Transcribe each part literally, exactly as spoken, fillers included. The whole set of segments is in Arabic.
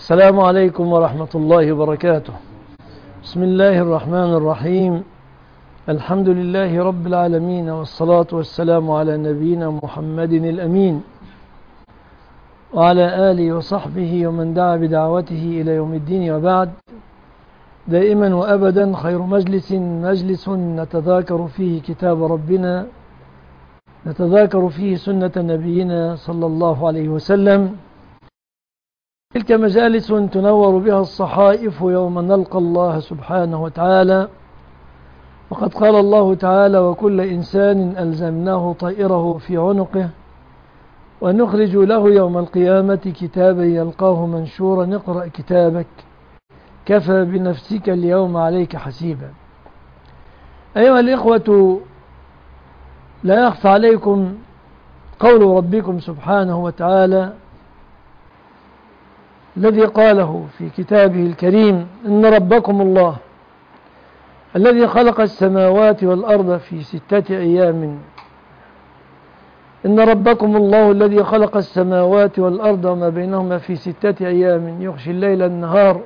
السلام عليكم ورحمة الله وبركاته. بسم الله الرحمن الرحيم. الحمد لله رب العالمين، والصلاة والسلام على نبينا محمد الأمين وعلى آله وصحبه ومن دعا بدعوته إلى يوم الدين، وبعد. دائما وأبدا خير مجلس مجلس نتذاكر فيه كتاب ربنا، نتذاكر فيه سنة نبينا صلى الله عليه وسلم. تلك مجالس تنور بها الصحائف يوم نلقى الله سبحانه وتعالى، وقد قال الله تعالى: وكل إنسان ألزمناه طائره في عنقه ونخرج له يوم القيامة كتابا يلقاه منشورا اقرأ كتابك كفى بنفسك اليوم عليك حسيبا. أيها الإخوة، لا يخفى عليكم قول ربكم سبحانه وتعالى الذي قاله في كتابه الكريم: إن ربكم الله الذي خلق السماوات والأرض في ستة أيام إن ربكم الله الذي خلق السماوات والأرض وما بينهما في ستة أيام يغشي الليل النهار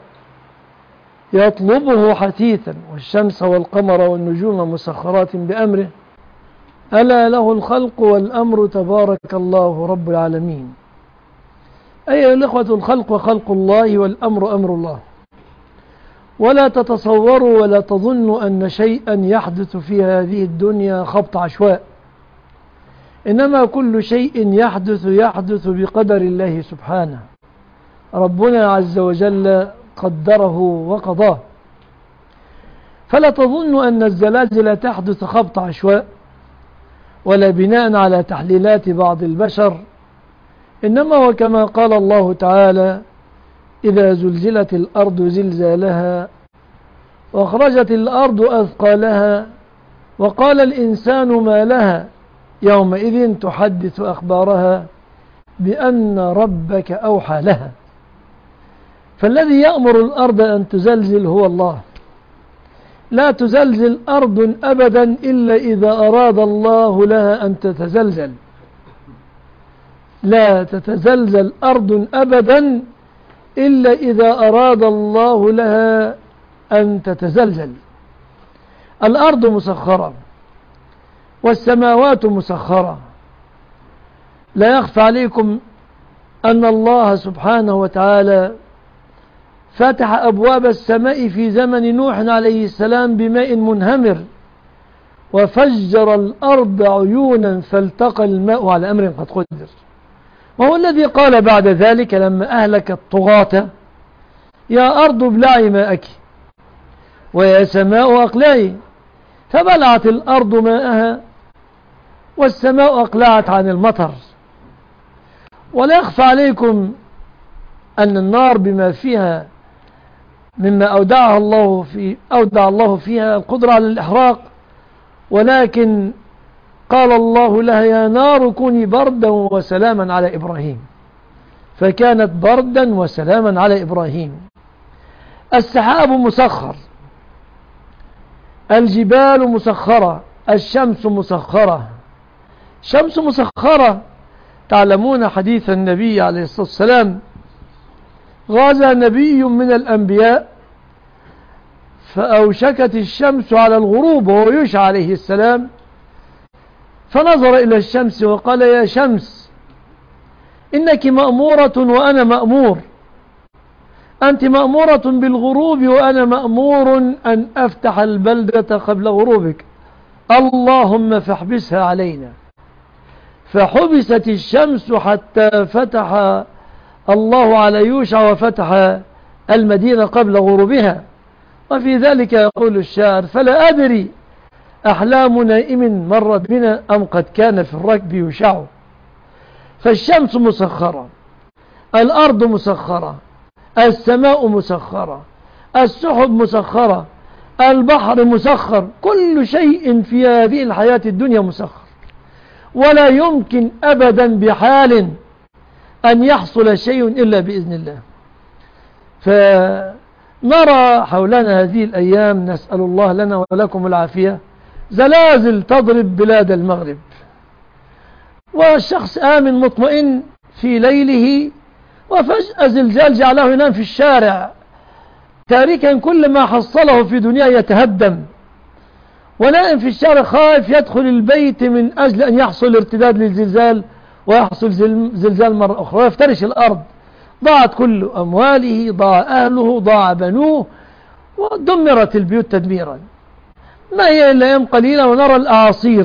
يطلبه حثيثا والشمس والقمر والنجوم مسخرات بأمره ألا له الخلق والأمر تبارك الله رب العالمين. أيها الإخوة، الخلق خلق الله والأمر أمر الله، ولا تتصوروا ولا تظنوا أن شيئا يحدث في هذه الدنيا خبط عشواء، إنما كل شيء يحدث يحدث بقدر الله سبحانه. ربنا عز وجل قدره وقضاه، فلا تظنوا أن الزلازل تحدث خبط عشواء ولا بناء على تحليلات بعض البشر، إنما وكما قال الله تعالى: إذا زلزلت الأرض زلزالها وأخرجت الأرض أثقالها وقال الإنسان ما لها يومئذ تحدث أخبارها بأن ربك أوحى لها. فالذي يأمر الأرض أن تزلزل هو الله. لا تزلزل أرض أبدا إلا إذا أراد الله لها أن تتزلزل. لا تتزلزل أرض أبدا إلا إذا أراد الله لها أن تتزلزل. الأرض مسخرة والسماوات مسخرة. لا يخفى عليكم أن الله سبحانه وتعالى فتح أبواب السماء في زمن نوح عليه السلام بماء منهمر، وفجر الأرض عيونا فالتقى الماء على أمر قد قدر. وهو الذي قال بعد ذلك لما أهلك الطغاة: يا أرض ابلعي ماءك ويا سماء أقلعي. فبلعت الأرض ماءها والسماء أقلعت عن المطر. ولا يخفى عليكم أن النار بما فيها مما أودعها الله في أودع الله فيها القدرة على الإحراق، ولكن قال الله لها: يا نار كوني بردا وسلاما على إبراهيم، فكانت بردا وسلاما على إبراهيم. السحاب مسخر، الجبال مسخرة، الشمس مسخرة. شمس مسخرة. تعلمون حديث النبي عليه الصلاة والسلام: غزا نبي من الأنبياء فأوشكت الشمس على الغروب وهو يوشع عليه السلام، فنظر إلى الشمس وقال: يا شمس إنك مأمورة وأنا مأمور، أنت مأمورة بالغروب وأنا مأمور أن أفتح البلدة قبل غروبك، اللهم فاحبسها علينا. فحبست الشمس حتى فتح الله على يوشع وفتح المدينة قبل غروبها. وفي ذلك يقول الشاعر: فلا أدري أحلام نائم مرت بنا أم قد كان في الركب يوشع. فالشمس مسخرة، الأرض مسخرة، السماء مسخرة، السحب مسخرة، البحر مسخر، كل شيء في هذه الحياة الدنيا مسخر. ولا يمكن أبدا بحال أن يحصل شيء إلا بإذن الله. فنرى حولنا هذه الأيام، نسأل الله لنا ولكم العافية، زلازل تضرب بلاد المغرب، والشخص آمن مطمئن في ليله وفجأة زلزال جعله ينام في الشارع تاركا كل ما حصله في دنياه يتهدم، ونائم في الشارع خائف يدخل البيت من أجل أن يحصل ارتداد للزلزال ويحصل زلزال مرة أخرى ويفترش الأرض. ضاعت كل أمواله، ضاع أهله، ضاع بنوه، ودمرت البيوت تدميرا. ما هي إلا أيام قليلة ونرى الأعاصير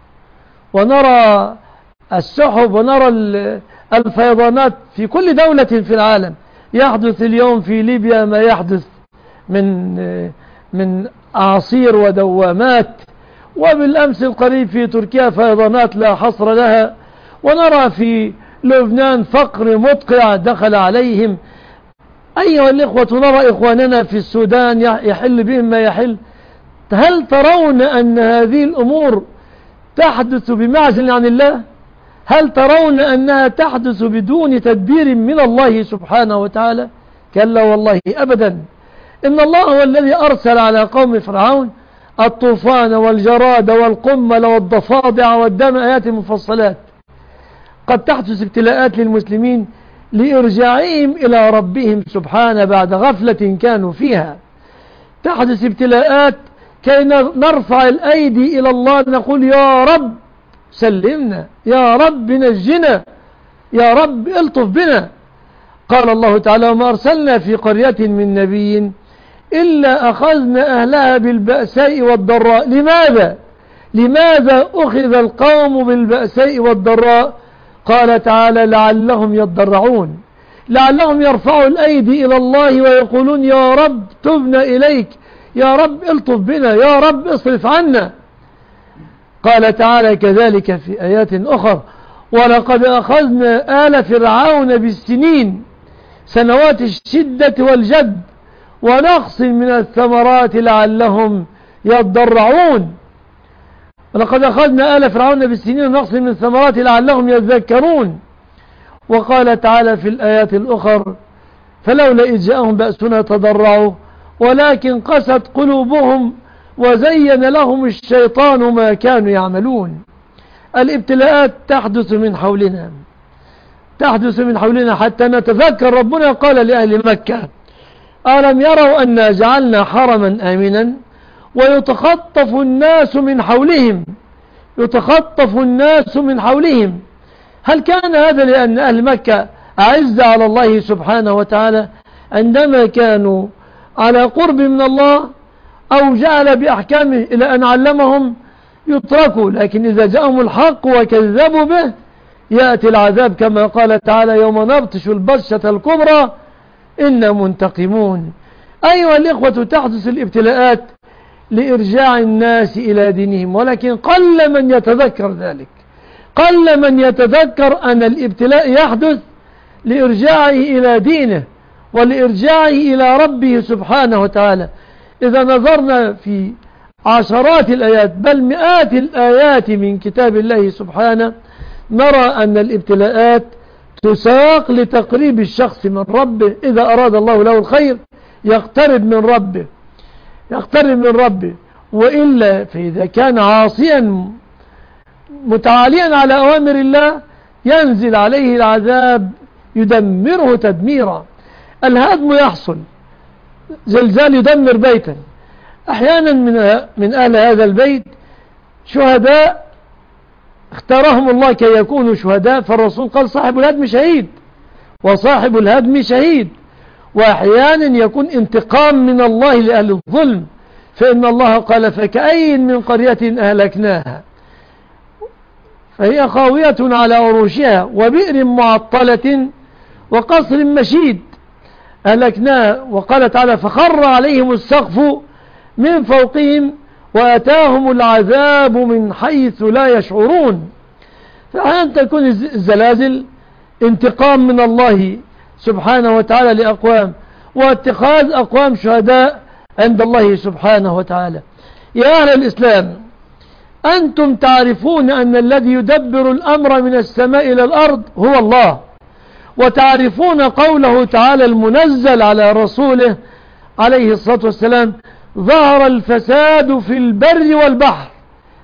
ونرى السحب ونرى الفيضانات في كل دولة في العالم. يحدث اليوم في ليبيا ما يحدث من من أعاصير ودوامات، وبالأمس القريب في تركيا فيضانات لا حصر لها، ونرى في لبنان فقر مدقع دخل عليهم. أيها الإخوة، نرى إخواننا في السودان يحل بهم ما يحل. هل ترون أن هذه الأمور تحدث بمعزل عن الله؟ هل ترون أنها تحدث بدون تدبير من الله سبحانه وتعالى؟ كلا والله أبدا. إن الله هو الذي أرسل على قوم فرعون الطوفان والجراد والقمل والضفادع والدم، آيات مفصلات. قد تحدث ابتلاءات للمسلمين لإرجاعهم إلى ربهم سبحانه بعد غفلة كانوا فيها. تحدث ابتلاءات كي نرفع الأيدي إلى الله، نقول يا رب سلمنا، يا رب نجنا، يا رب الطف بنا. قال الله تعالى: وما أرسلنا في قرية من نبي إلا أخذنا أهلها بالبأساء والضراء. لماذا؟ لماذا أخذ القوم بالبأساء والضراء؟ قال تعالى: لعلهم يضرعون، لعلهم يرفعوا الأيدي إلى الله ويقولون يا رب تبنا إليك، يا رب الطف بنا، يا رب اصرف عنا. قال تعالى كذلك في آيات أخرى: ولقد أخذنا آل فرعون بالسنين، سنوات الشدة والجد، ونقص من الثمرات لعلهم يضرعون. ولقد أخذنا آل فرعون بالسنين ونقص من الثمرات لعلهم يذكرون. وقال تعالى في الآيات الأخرى: فلولا إذ جاءهم بأسنا تضرعوا ولكن قست قلوبهم وزين لهم الشيطان ما كانوا يعملون. الابتلاءات تحدث من حولنا، تحدث من حولنا حتى نتذكر. ربنا قال لأهل مكة: ألم يروا أنا جعلنا حرما آمنا ويتخطف الناس من حولهم، يتخطف الناس من حولهم. هل كان هذا لأن أهل مكة أعز على الله سبحانه وتعالى عندما كانوا على قرب من الله، أو جعل بأحكامه إلى أن علمهم يتركوا؟ لكن إذا جاءهم الحق وكذبوا به يأتي العذاب، كما قال تعالى: يوم نبطش البطشة الكبرى إنا منتقمون. أيها الإخوة، تحدث الابتلاءات لإرجاع الناس إلى دينهم، ولكن قل من يتذكر ذلك، قل من يتذكر أن الابتلاء يحدث لإرجاعه إلى دينه ولإرجاعه إلى ربه سبحانه وتعالى. إذا نظرنا في عشرات الآيات بل مئات الآيات من كتاب الله سبحانه نرى أن الابتلاءات تساق لتقريب الشخص من ربه. إذا أراد الله له الخير يقترب من ربه، يقترب من ربه، وإلا فإذا كان عاصيا متعاليا على أوامر الله ينزل عليه العذاب يدمره تدميرا. الهدم يحصل، زلزال يدمر بيتا، أحيانا من من أهل هذا البيت شهداء اختارهم الله كي يكونوا شهداء، فالرسول قال: صاحب الهدم شهيد، وصاحب الهدم شهيد. وأحيانا يكون انتقام من الله لأهل الظلم، فإن الله قال: فكأي من قرية أهلكناها فهي خاوية على عروشها وبئر معطلة وقصر مشيد أهلكناها. وقال تعالى: فخر عليهم السقف من فوقهم وأتاهم العذاب من حيث لا يشعرون. فأحيانا تكون الزلازل انتقام من الله سبحانه وتعالى لأقوام، واتخاذ أقوام شهداء عند الله سبحانه وتعالى. يا أهل الإسلام، أنتم تعرفون أن الذي يدبر الأمر من السماء إلى الأرض هو الله، وتعرفون قوله تعالى المنزل على رسوله عليه الصلاة والسلام: ظهر الفساد في البر والبحر.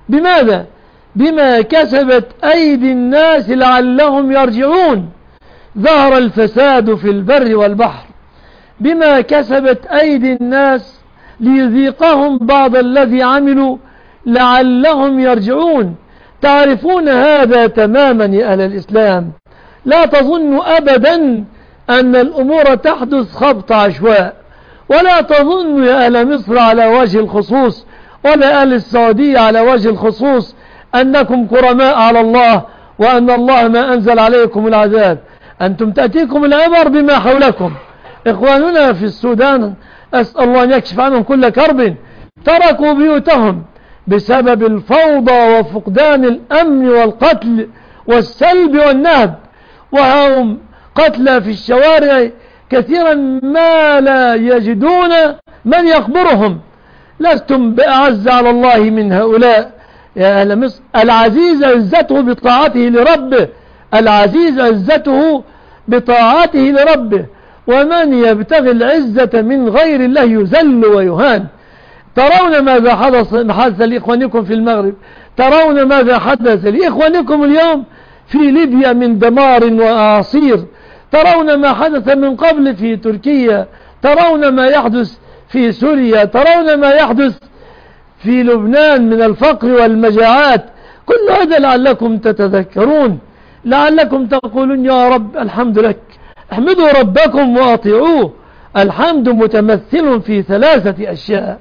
بماذا؟ بما كسبت أيدي الناس لعلهم يرجعون. ظهر الفساد في البر والبحر بما كسبت أيدي الناس ليذيقهم بعض الذي عملوا لعلهم يرجعون. تعرفون هذا تماما يا أهل الإسلام. لا تظنوا أبدا أن الأمور تحدث خبط عشواء، ولا تظنوا يا أهل مصر على وجه الخصوص ولا أهل السعودية على وجه الخصوص أنكم كرماء على الله وأن الله ما أنزل عليكم العذاب. أنتم تأتيكم الأمر بما حولكم. إخواننا في السودان أسأل الله أن يكشف عنهم كل كرب، تركوا بيوتهم بسبب الفوضى وفقدان الأمن والقتل والسلب والنهب، وهم قتلى في الشوارع كثيرا ما لا يجدون من يخبرهم. لستم بأعز على الله من هؤلاء يا أهل مصر. العزيز عزته بطاعته لربه، العزيز عزته بطاعته لربه، ومن يبتغي العزة من غير الله يذل ويهان. ترون ماذا حدث حدث لإخوانكم في المغرب، ترون ماذا حدث لإخوانكم اليوم في ليبيا من دمار وأعاصير، ترون ما حدث من قبل في تركيا، ترون ما يحدث في سوريا، ترون ما يحدث في لبنان من الفقر والمجاعات. كل هذا لعلكم تتذكرون، لعلكم تقولون يا رب الحمد لك. احمدوا ربكم وأطيعوه. الحمد متمثل في ثلاثة أشياء: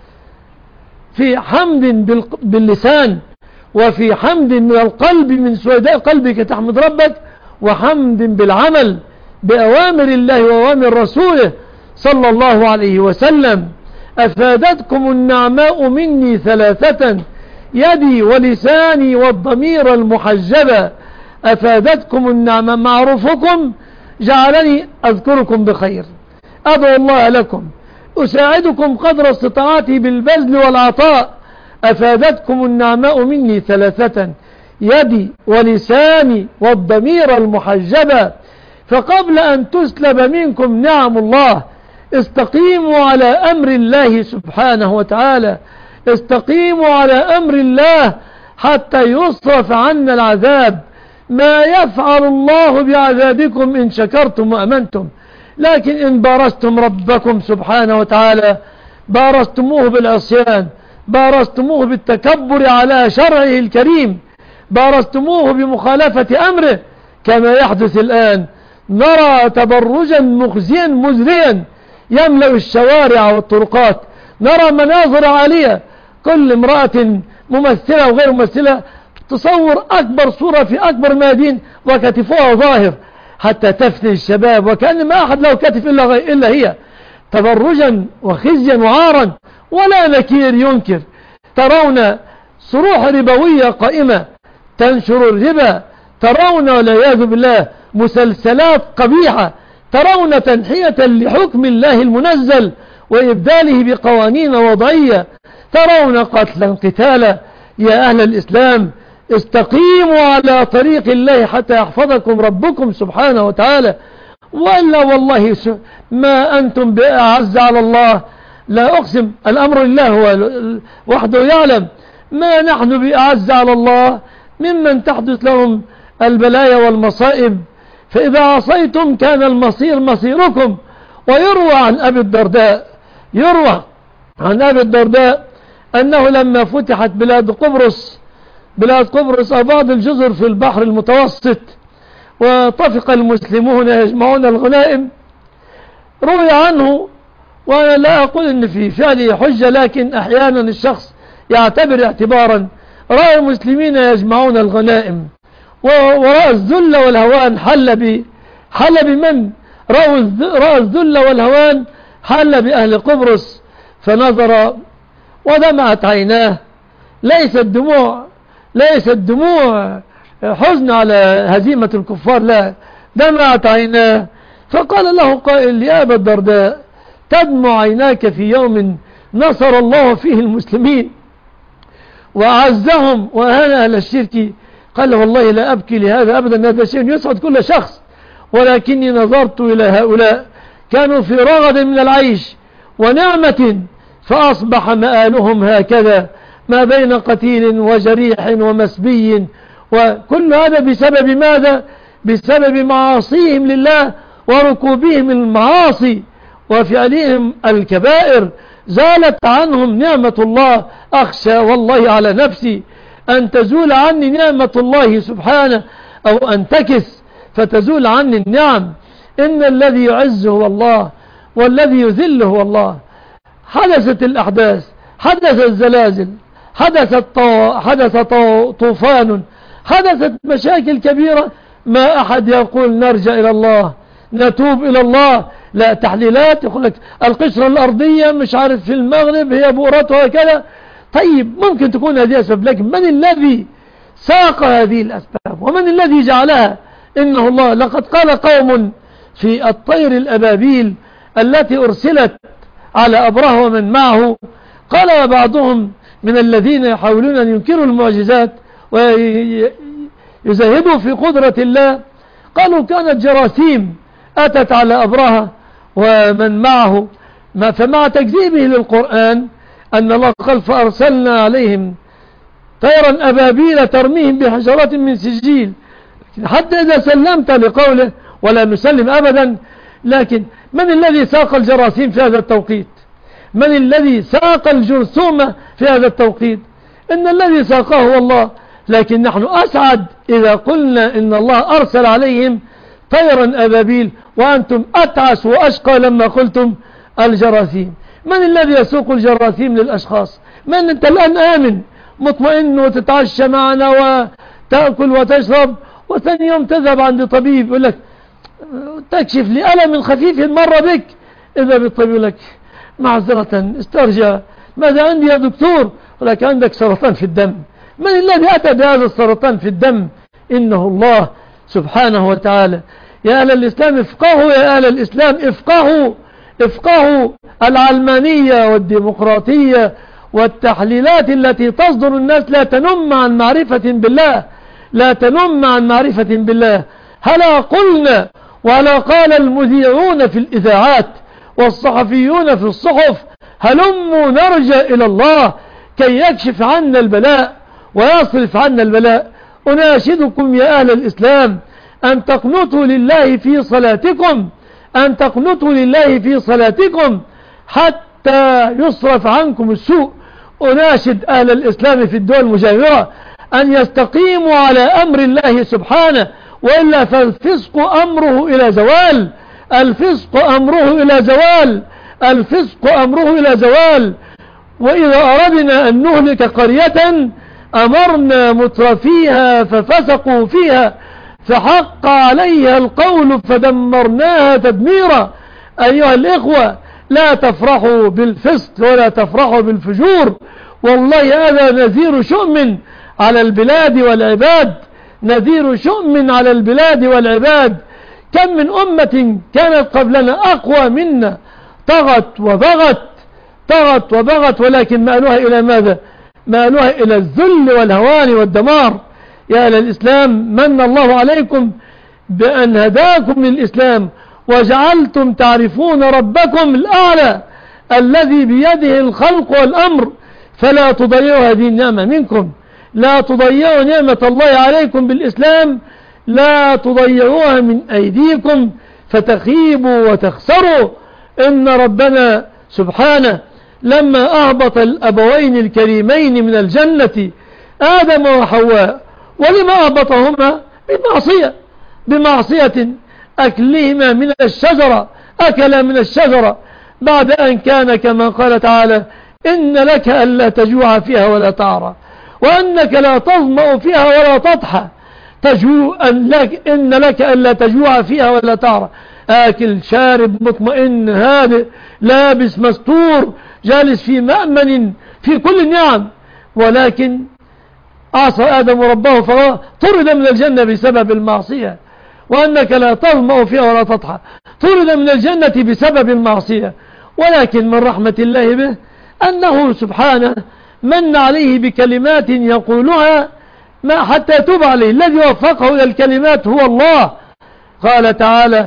في حمد باللسان، وفي حمد من القلب من سوداء قلبك تحمد ربك، وحمد بالعمل بأوامر الله وأوامر رسوله صلى الله عليه وسلم. أفادتكم النعماء مني ثلاثة: يدي ولساني والضمير المحجبة. أفادتكم النعمة معروفكم جعلني أذكركم بخير، أدعو الله لكم، أساعدكم قدر استطاعتي بالبذل والعطاء. أفادتكم النعماء مني ثلاثة: يدي ولساني والضمير المحجبة. فقبل أن تسلب منكم نعم الله استقيموا على أمر الله سبحانه وتعالى، استقيموا على أمر الله حتى يصرف عنا العذاب. ما يفعل الله بعذابكم إن شكرتم وأمنتم، لكن إن بارستم ربكم سبحانه وتعالى بارستموه بالعصيان، بارستموه بالتكبر على شرعه الكريم، بارستموه بمخالفة أمره، كما يحدث الآن. نرى تبرجا مخزيا مزريا يملأ الشوارع والطرقات، نرى مناظر عالية، كل امرأة ممثلة وغير ممثلة تصور أكبر صورة في أكبر مدينة وكتفها ظاهر حتى تفني الشباب، وكأن ما أحد له كتف إلا, غي... إلا هي. تبرجا وخزيا وعارا ولا نكير ينكر. ترون صروح ربوية قائمة تنشر الربا، ترون والعياذ بالله مسلسلات قبيحة، ترون تنحية لحكم الله المنزل وإبداله بقوانين وضعية، ترون قتلا قتالا. يا أهل الإسلام استقيموا على طريق الله حتى يحفظكم ربكم سبحانه وتعالى، وإلا والله ما أنتم بأعز على الله. لا أقسم، الأمر لله هو وحده يعلم، ما نحن بأعز على الله ممن تحدث لهم البلايا والمصائب. فإذا عصيتم كان المصير مصيركم. ويروى عن أبي الدرداء، يروى عن أبي الدرداء أنه لما فتحت بلاد قبرص بلاد قبرص أو بعض الجزر في البحر المتوسط وطفق المسلمون يجمعون الغنائم، روي عنه، وأنا لا أقول أن في فعله حجة، لكن أحيانا الشخص يعتبر اعتبارا، رأى المسلمين يجمعون الغنائم ورأى الذل والهوان حل ب حل بمن رأى الذل والهوان حل بأهل قبرص، فنظر ودمعت عيناه. ليس الدموع ليس الدموع حزن على هزيمة الكفار، لا، دمعت عيناه. فقال له قائل: يا أبا الدرداء، تدمع عيناك في يوم نصر الله فيه المسلمين وأعزهم وأهان أهل الشرك؟ قال: والله لا أبكي لهذا أبدا، هذا شيء يسعد كل شخص، ولكني نظرت إلى هؤلاء كانوا في رغد من العيش ونعمة، فأصبح مآلهم هكذا، ما بين قتيل وجريح ومسبي، وكل هذا بسبب ماذا؟ بسبب معاصيهم لله وركوبهم المعاصي وفعلهم الكبائر زالت عنهم نعمة الله. أخشى والله على نفسي أن تزول عني نعمة الله سبحانه أو أنتكس فتزول عني النعم. إن الذي يعز هو الله والذي يذل هو الله. حدثت الأحداث، حدث الزلازل، حدثت طو... حدث طو... طوفان، حدثت مشاكل كبيرة، ما أحد يقول نرجع إلى الله نتوب إلى الله. لا، تحليلات يقول لك القشرة الأرضية مش عارف في المغرب هي بؤرتها كذا. طيب ممكن تكون هذه أسباب، لكن من الذي ساق هذه الأسباب ومن الذي جعلها؟ إنه الله. لقد قال قوم في الطير الأبابيل التي أرسلت على أبرهة ومن معه، قال بعضهم من الذين يحاولون أن ينكروا المعجزات ويزهدوا في قدرة الله، قالوا كانت جراثيم أتت على أبرهة ومن معه، ما فمع تكذيبه للقرآن أن الله قال فأرسلنا عليهم طيرا أبابيل ترميهم بحجرات من سجيل. حتى إذا سلمت لقوله ولا نسلم أبدا، لكن من الذي ساق الجراثيم في هذا التوقيت؟ من الذي ساق الجرثومة في هذا التوقيت؟ إن الذي ساقه هو الله. لكن نحن أسعد إذا قلنا إن الله أرسل عليهم طيرا أبابيل، وأنتم أتعس وأشقى لما قلتم الجراثيم. من الذي يسوق الجراثيم للأشخاص؟ من أنت الآن آمن مطمئن وتتعشى معنا وتأكل وتشرب، وثاني يوم تذهب عند طبيب يقول لك تكشف لألم خفيف مر بك، إذا بالطبيب يقول لك معذرة استرجع، ماذا عندي يا دكتور؟ ولك عندك سرطان في الدم. من الذي أتى بهذا السرطان في الدم؟ إنه الله سبحانه وتعالى. يا أهل الإسلام افقهوا، يا أهل الإسلام افقهوا، افقهوا العلمانية والديمقراطية والتحليلات التي تصدر الناس لا تنم عن معرفة بالله، لا تنم عن معرفة بالله. هلا قلنا ولا قال المذيعون في الإذاعات والصحفيون في الصحف هلموا نرجع إلى الله كي يكشف عنا البلاء ويصرف عنا البلاء. أناشدكم يا أهل الإسلام أن تقنطوا لله في صلاتكم، أن تقنطوا لله في صلاتكم حتى يصرف عنكم السوء. أناشد أهل الإسلام في الدول المجاورة أن يستقيموا على أمر الله سبحانه، وإلا فالفسق أمره إلى زوال، الفسق أمره إلى زوال، الفسق أمره إلى زوال. وإذا أردنا أن نهلك قرية أمرنا مترفيها ففسقوا فيها فحق عليها القول فدمرناها تدميرا. أيها الإخوة، لا تفرحوا بالفسق ولا تفرحوا بالفجور، والله هذا نذير شؤم على البلاد والعباد، نذير شؤم على البلاد والعباد. كم من أمة كانت قبلنا أقوى منا طغت وبغت، طغت وبغت، ولكن مآلها إلى ماذا؟ مآلها إلى الذل والهوان والدمار. يا أهل الإسلام، من الله عليكم بأن هداكم للإسلام وجعلتم تعرفون ربكم الأعلى الذي بيده الخلق والأمر، فلا تضيعوا هذه النعمة منكم، لا تضيعوا نعمة الله عليكم بالإسلام، لا تضيعوها من أيديكم فتخيبوا وتخسروا. إن ربنا سبحانه لما أهبط الأبوين الكريمين من الجنة آدم وحواء، ولما أهبطهما؟ بمعصية، بمعصية أكلهما من الشجرة، أكلا من الشجرة بعد أن كان كما قال تعالى إن لك ألا تجوع فيها ولا تعرى، وأنك لا تظمأ فيها ولا تضحى. تجوع أن لك إن لك ألا تجوع فيها ولا تعرى، آكل شارب مطمئن هادئ لابس مستور جالس في مأمن في كل النعم، ولكن عصى آدم ربه فطرد من الجنة بسبب المعصية. وأنك لا تظمأ فيها ولا تضحى، طرد من الجنة بسبب المعصية. ولكن من رحمة الله به أنه سبحانه من عليه بكلمات يقولها ما حتى يتوب عليه. الذي وفقه إلى الكلمات هو الله. قال تعالى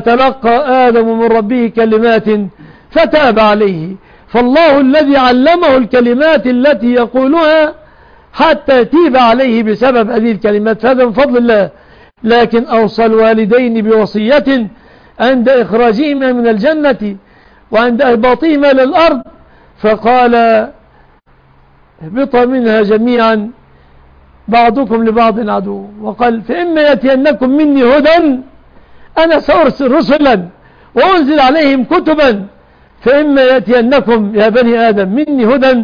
فتلقى آدم من ربه كلمات فتاب عليه. فالله الذي علمه الكلمات التي يقولها حتى يتيب عليه بسبب هذه الكلمات، فهذا من فضل الله. لكن أوصى الوالدين بوصية عند إخراجهما من الجنة وعند إهباطهما إلى الأرض، فقال اهبطا منها جميعا بعضكم لبعض عدو، وقال فإما يأتينكم مني هدى، أنا سأرسل رسلا وأنزل عليهم كتبا، فإما يأتينكم يا بني آدم مني هدى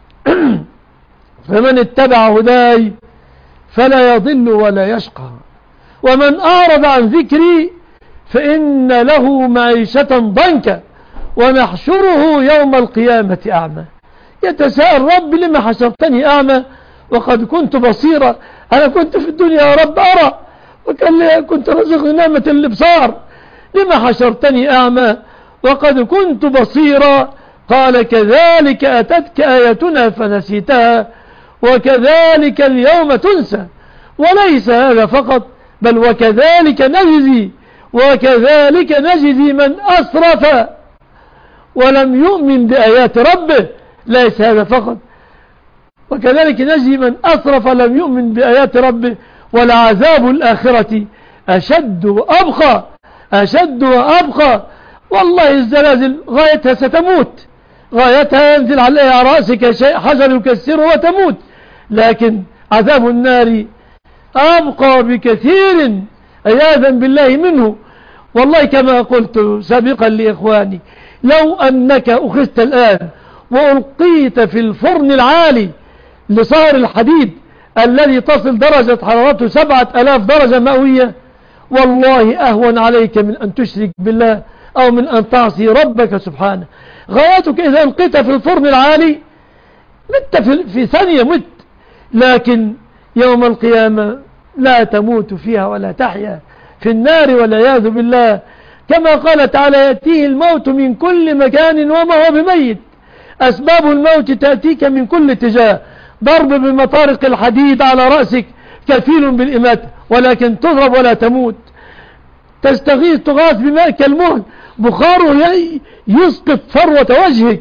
فمن اتبع هداي فلا يضل ولا يشقى، ومن أعرض عن ذكري فإن له معيشة ضنكا ونحشره يوم القيامة أعمى. يتساءل رب لما حشرتني أعمى وقد كنت بصيرا؟ أنا كنت في الدنيا يا رب أرى، وكان كنت رزقني نعمة الإبصار، لما حشرتني أعمى وقد كنت بصيرا؟ قال كذلك أتتك آياتنا فنسيتها وكذلك اليوم تنسى. وليس هذا فقط، بل وكذلك نجزي وكذلك نجزي من أسرف ولم يؤمن بآيات ربه. ليس هذا فقط، وكذلك نجزي من أسرف ولم يؤمن بآيات ربه، ولعذاب الآخرة أشد وأبقى، أشد وأبقى. والله الزلازل غايتها ستموت، غايتها ينزل عليها رأسك شيء حجر يكسره وتموت، لكن عذاب النار أبقى بكثير عياذا بالله منه. والله كما قلت سابقا لإخواني، لو أنك أخذت الآن وألقيت في الفرن العالي لصهر الحديد الذي تصل درجة حرارته سبعة ألاف درجة مئوية، والله أهون عليك من أن تشرك بالله أو من أن تعصي ربك سبحانه. غايتك إذا ألقيت في الفرن العالي مت في ثانية مت، لكن يوم القيامة لا تموت فيها ولا تحيا في النار والعياذ بالله. كما قال تعالى يأتيه الموت من كل مكان وما هو بميت. أسباب الموت تأتيك من كل اتجاه، ضرب بمطارق الحديد على رأسك كفيل بالإماتة ولكن تضرب ولا تموت، تستغيث تغاث بماء كالمهل بخاره يسقط فروة وجهك،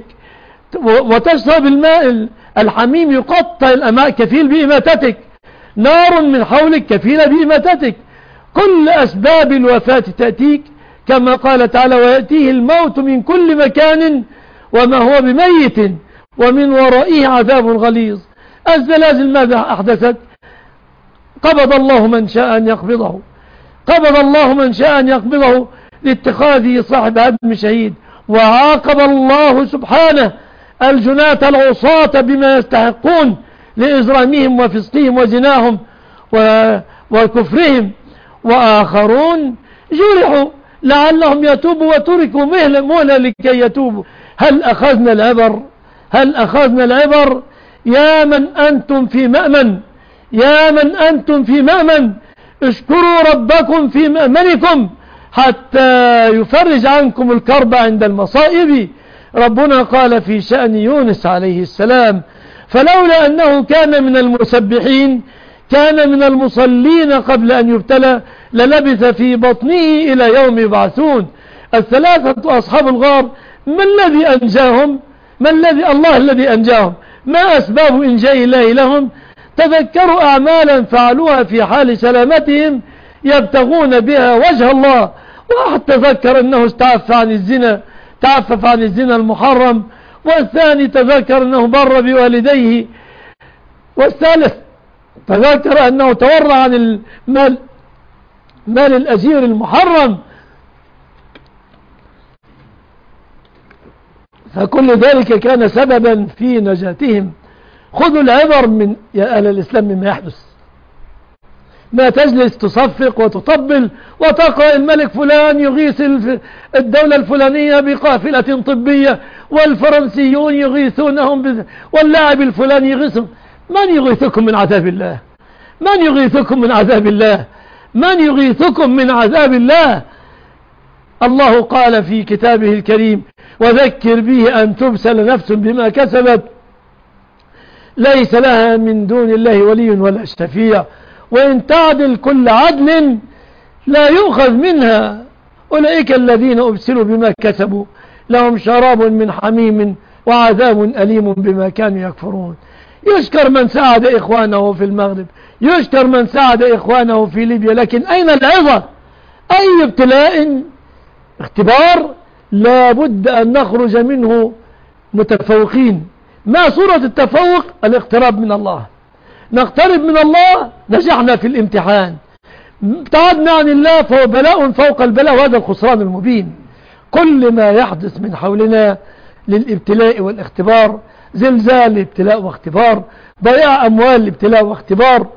وتشرب الماء الحميم يقطع الأماء كفيل بإماتتك، نار من حولك كفيلة بإماتتك. كل أسباب الوفاة تأتيك كما قال تعالى ويأتيه الموت من كل مكان وما هو بميت ومن ورائه عذاب غليظ. الزلازل ماذا أحدثت؟ قبض الله من شاء أن يقبضه، قبض الله من شاء أن يقبضه لاتخاذه صاحب هدم شهيد، وعاقب الله سبحانه الجناة العصاة بما يستحقون لإجرامهم وفسقهم وزناهم وكفرهم، وآخرون جرحوا لعلهم يتوبوا وتركوا مهلة لكي يتوبوا. هل أخذنا العبر؟ هل أخذنا العبر؟ يا من أنتم في مأمن، يا من أنتم في مأمن، اشكروا ربكم في مأمنكم حتى يفرج عنكم الكرب عند المصائب. ربنا قال في شأن يونس عليه السلام فلولا أنه كان من المسبحين كان من المصلين قبل أن يبتلى للبث في بطنه إلى يوم يبعثون. الثلاثة أصحاب الغار ما الذي أنجاهم؟ ما الذي الله الذي أنجاهم؟ ما أسباب إنجاء الله لهم؟ تذكروا أعمالا فعلوها في حال سلامتهم يبتغون بها وجه الله. واحد تذكر أنه استعف عن الزنا، تعفف عن الزنا المحرم، والثاني تذكر أنه بر بوالديه، والثالث تذكر أنه تورع عن المال مال الأجير المحرم. فكل ذلك كان سببا في نجاتهم. خذوا العبر من يا أهل الإسلام مما يحدث، ما تجلس تصفق وتطبل وتقرأ الملك فلان يغيث الدولة الفلانية بقافلة طبية والفرنسيون يغيثونهم واللاعب الفلاني يغيثهم. من يغيثكم من عذاب الله؟ من يغيثكم من عذاب الله؟ من يغيثكم من عذاب الله؟ الله قال في كتابه الكريم وذكر به أن تبسل نفس بما كسبت ليس لها من دون الله ولي ولا شفيع وإن تعدل كل عدل لا يؤخذ منها أولئك الذين أبسلوا بما كسبوا لهم شراب من حميم وعذاب أليم بما كانوا يكفرون. يشكر من ساعد إخوانه في المغرب، يشكر من ساعد إخوانه في ليبيا، لكن أين العظة؟ أي ابتلاء اختبار لا بد أن نخرج منه متفوقين. ما صورة التفوق؟ الاقتراب من الله. نقترب من الله نجحنا في الامتحان، ابتعدنا عن الله فهو بلاء فوق البلاء، وهذا الخسران المبين. كل ما يحدث من حولنا للابتلاء والاختبار، زلزال ابتلاء واختبار، ضياع أموال ابتلاء واختبار،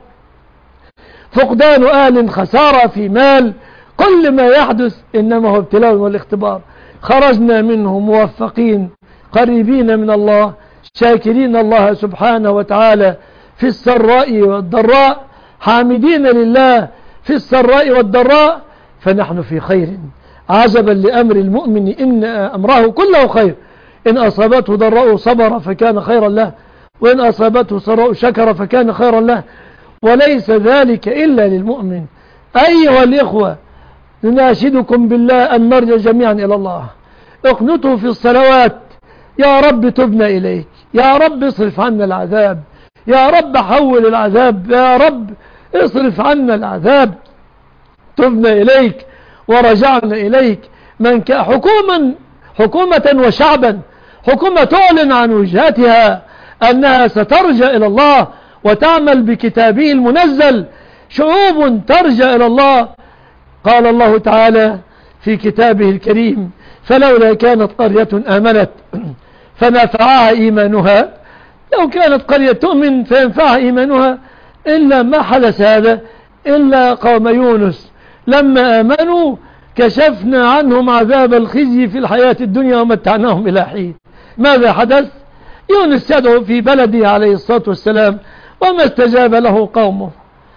فقدان آل خسارة في مال، كل ما يحدث إنما هو ابتلاء والاختبار. خرجنا منه موفقين قريبين من الله شاكرين الله سبحانه وتعالى في السراء والضراء، حامدين لله في السراء والضراء، فنحن في خير. عجبا لأمر المؤمن إن أمره كله خير، إن أصابته ضراء صبر فكان خيرا له، وإن أصابته سراء شكر فكان خيرا له، وليس ذلك إلا للمؤمن. أيها الإخوة، نناشدكم بالله أن نرجع جميعا إلى الله. اقنطوا في الصلوات: يا رب تبنا إليك، يا رب اصرف عنا العذاب، يا رب حول العذاب، يا رب اصرف عنا العذاب. تبنا إليك ورجعنا إليك. من كان حكوما حكومة وشعبا، حكومة تعلن عن وجهاتها أنها سترجع إلى الله وتعمل بكتابه المنزل، شعوب ترجع إلى الله. قال الله تعالى في كتابه الكريم: فلولا كانت قرية آمنت فنفعها إيمانها. لو كانت قرية تؤمن فينفعها إيمانها، إلا ما حدث هذا إلا قوم يونس لما آمنوا كشفنا عنهم عذاب الخزي في الحياة الدنيا ومتعناهم إلى حين. ماذا حدث؟ يونس يدعو في بلده عليه الصلاة والسلام وما استجاب له قومه،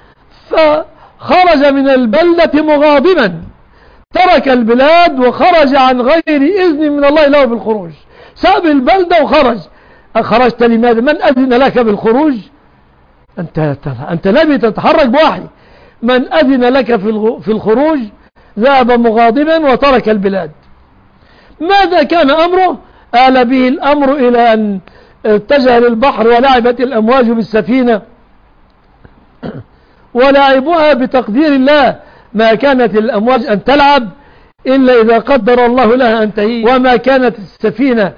فخرج من البلدة مغاضبا، ترك البلاد وخرج عن غير إذن من الله له بالخروج. ساب البلدة وخرج. خرجت لماذا؟ من أذن لك بالخروج؟ أنت, أنت نبي تتحرك بوحي. من أذن لك في الخروج؟ ذهب مغاضبا وترك البلاد. ماذا كان أمره؟ آل به الأمر إلى أن اتجه للبحر ولعبت الأمواج بالسفينة، ولعبها بتقدير الله. ما كانت الأمواج أن تلعب إلا إذا قدر الله لها أن تهي، وما كانت السفينة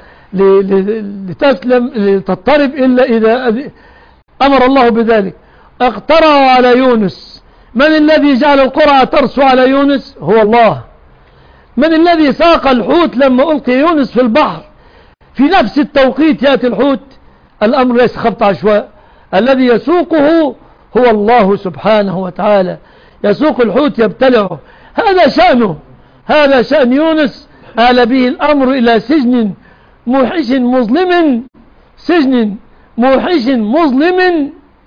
لتسلم لتضطرب إلا إذا أمر الله بذلك. اقترعوا على يونس. من الذي جعل القرعة ترسو على يونس؟ هو الله. من الذي ساق الحوت لما ألقي يونس في البحر؟ في نفس التوقيت يأتي الحوت. الأمر ليس خبط عشواء، الذي يسوقه هو الله سبحانه وتعالى. يسوق الحوت يبتلعه. هذا شأنه، هذا شأن يونس. آل به الأمر إلى سجن موحش مظلم، سجن موحش مظلم.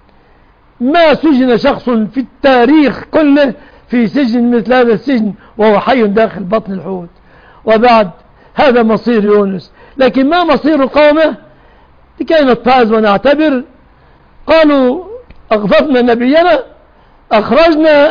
ما سجن شخص في التاريخ كله في سجن مثل هذا السجن وهو حي داخل بطن الحوت. وبعد هذا مصير يونس. لكن ما مصير قومه؟ لكي نتعظ ونعتبر. قالوا: أغضبنا نبينا، أخرجنا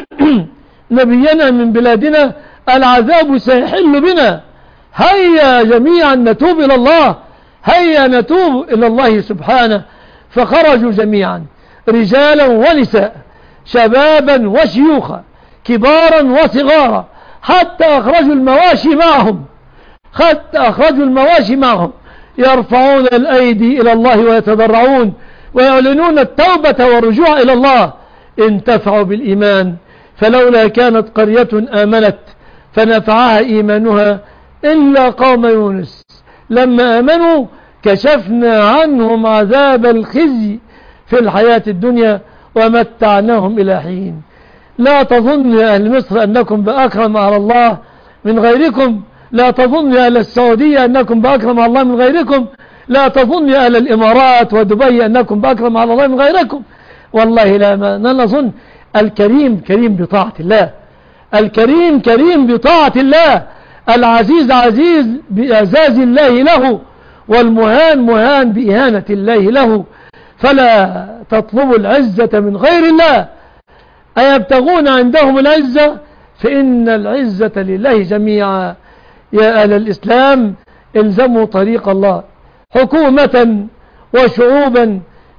نبينا من بلادنا، العذاب سيحل بنا، هيا جميعا نتوب إلى الله، هيا نتوب إلى الله سبحانه. فخرجوا جميعا، رجالا ونساء، شبابا وشيوخا، كبارا وصغارا، حتى أخرجوا المواشي معهم، حتى أخرجوا المواشي معهم، يرفعون الأيدي إلى الله ويتضرعون ويعلنون التوبة والرجوع إلى الله. انتفعوا بالإيمان. فلولا كانت قرية آمنت فنفعها إيمانها إلا قوم يونس لما آمنوا كشفنا عنهم عذاب الخزي في الحياة الدنيا ومتعناهم إلى حين. لا تظن يا أهل مصر أنكم بأكرم على الله من غيركم، لا تظن يا أهل السعودية أنكم بأكرم على الله من غيركم، لا تظن يا أهل الإمارات ودبي أنكم بأكرم على الله من غيركم. والله لا ما نظن. الكريم كريم بطاعة الله، الكريم كريم بطاعة الله، العزيز عزيز بإعزاز الله له، والمهان مهان بإهانة الله له. فلا تطلبوا العزة من غير الله. أيبتغون عندهم العزة؟ فإن العزة لله جميعا. يا أهل الإسلام، الزموا طريق الله. حكومة وشعوبا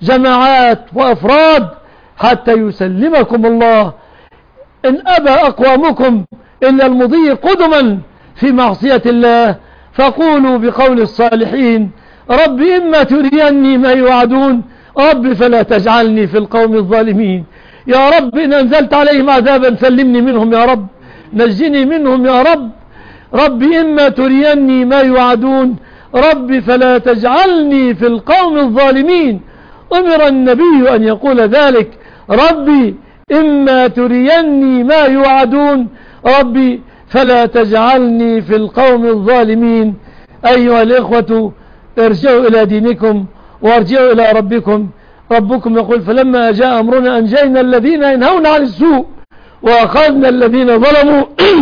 جماعات وأفراد حتى يسلمكم الله. إن أبى أقوامكم إلا المضي قدما في معصية الله فقولوا بقول الصالحين: رب إما تريني ما يوعدون رب فلا تجعلني في القوم الظالمين. يا رب إن أنزلت عليهم عذابا سلمني منهم يا رب، نجني منهم يا رب. رب إما تريني ما يوعدون رب فلا تجعلني في القوم الظالمين. أمر النبي أن يقول ذلك: ربي إما تريني ما يوعدون ربي فلا تجعلني في القوم الظالمين. أيها الإخوة، ارجعوا إلى دينكم وارجعوا إلى ربكم. ربكم يقول: فلما جاء أمرنا أنجينا الذين ينهون عن السوء وأخذنا الذين ظلموا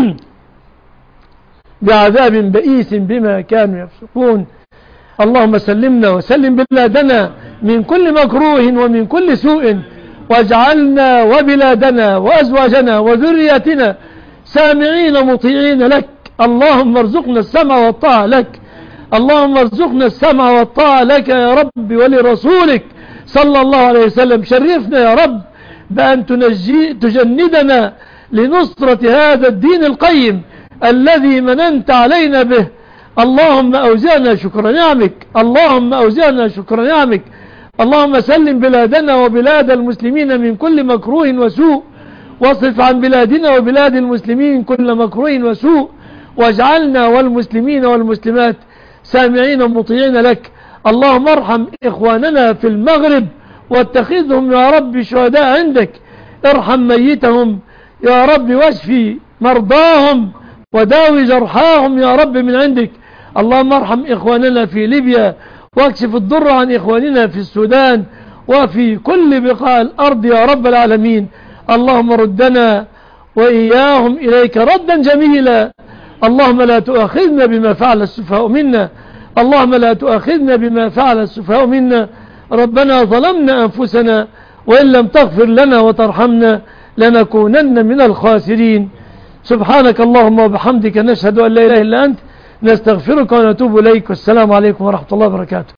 بعذاب بئيس بما كانوا يفسقون. اللهم سلمنا وسلم بلادنا من كل مكروه ومن كل سوء، واجعلنا وبلادنا وأزواجنا وذرياتنا سامعين مطيعين لك. اللهم ارزقنا السمع والطاعة لك، اللهم ارزقنا السمع والطاعة لك يا رب ولرسولك صلى الله عليه وسلم. شرفنا يا رب بأن تنجي تجندنا لنصرة هذا الدين القيم الذي مننت علينا به. اللهم أوزعنا شكر نعمك، اللهم أوزعنا شكر نعمك. اللهم سلم بلادنا وبلاد المسلمين من كل مكروه وسوء، واصرف عن بلادنا وبلاد المسلمين كل مكروه وسوء، واجعلنا والمسلمين والمسلمات سامعين مطيعين لك. اللهم ارحم إخواننا في المغرب واتخذهم يا رب شهداء عندك. ارحم ميتهم يا رب، واشفي مرضاهم وداوي جرحاهم يا رب من عندك. اللهم ارحم إخواننا في ليبيا، واكشف الضر عن إخواننا في السودان وفي كل بقاع الأرض يا رب العالمين. اللهم ردنا وإياهم إليك ردا جميلا. اللهم لا تؤاخذنا بما فعل السفهاء منا، اللهم لا تؤاخذنا بما فعل السفهاء منا. ربنا ظلمنا أنفسنا وإن لم تغفر لنا وترحمنا لنكونن من الخاسرين. سبحانك اللهم وبحمدك، نشهد أن لا إله إلا أنت، نستغفرك ونتوب إليك. والسلام عليكم ورحمة الله وبركاته.